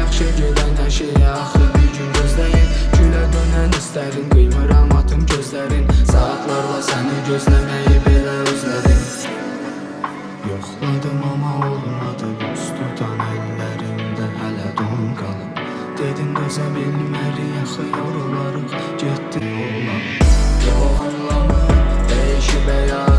yaxşı gedən hər şeyə axır bir gün gözləyin. Gülə dönən istərin, qıymıram atım gözlərin. Saatlarla səni gözləməyi belə özlədim. Yoxladım amma olmadı, buz tutan əllərimdə hələ don qalıb. Dedin dözə bilmərik, axı yorullarıq, getdin oğlan. Yox anlamı dəyişib həyat.